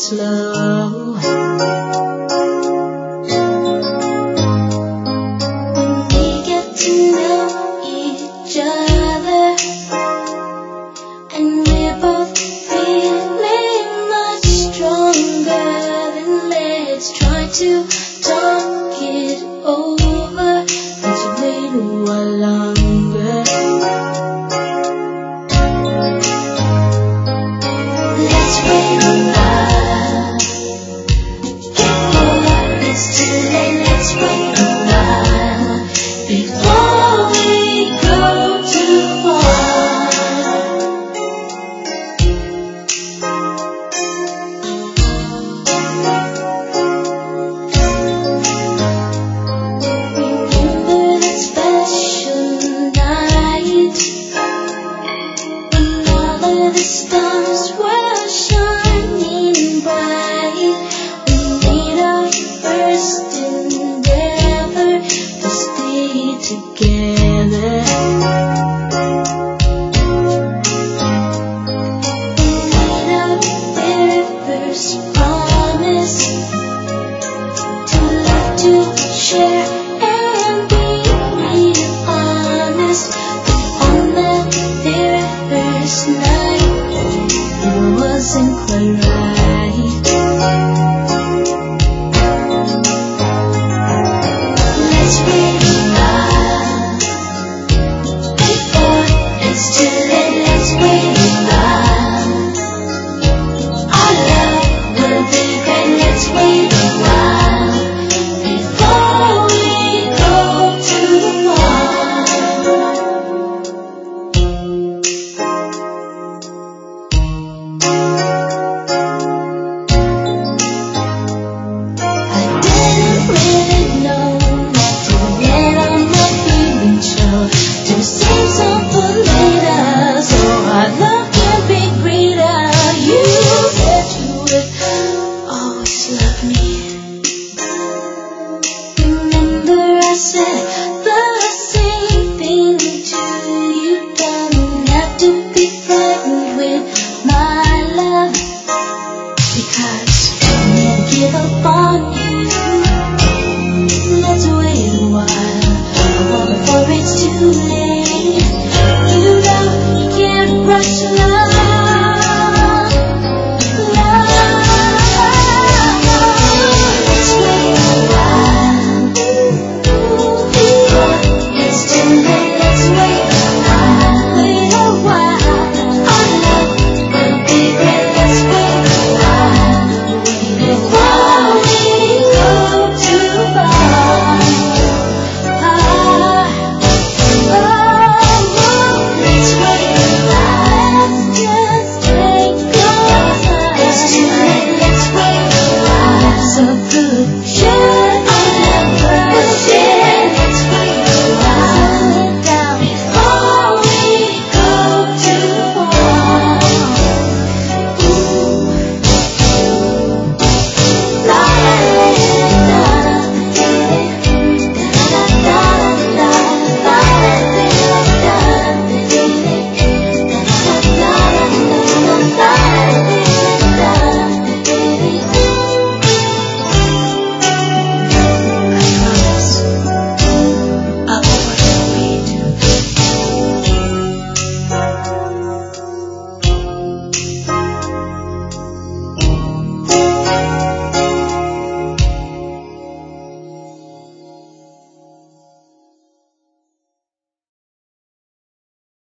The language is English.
slow. To talk it over, let's wait a while longer. Let's wait a while before it's too late. Let's wait a while before we go too far. The stars were shining bright. We made our first endeavor to stay together. We made our very first promise to love, to share, and be real honest. But on that very first night, it wasn't quite right. Let's wait a while before it's too late. Let's wait a while. Our love will be great. Let's wait a while before we go too far. Give up on you. Let's wait a while before it's too late. You know you can't rush love. Let's wait a while before it's too late. Let's wait a while. Wait a while. Our love will be great. Let's wait a while before we go too far. Let's wait a while. Just take your time. It's too late. Let's wait a while. So good.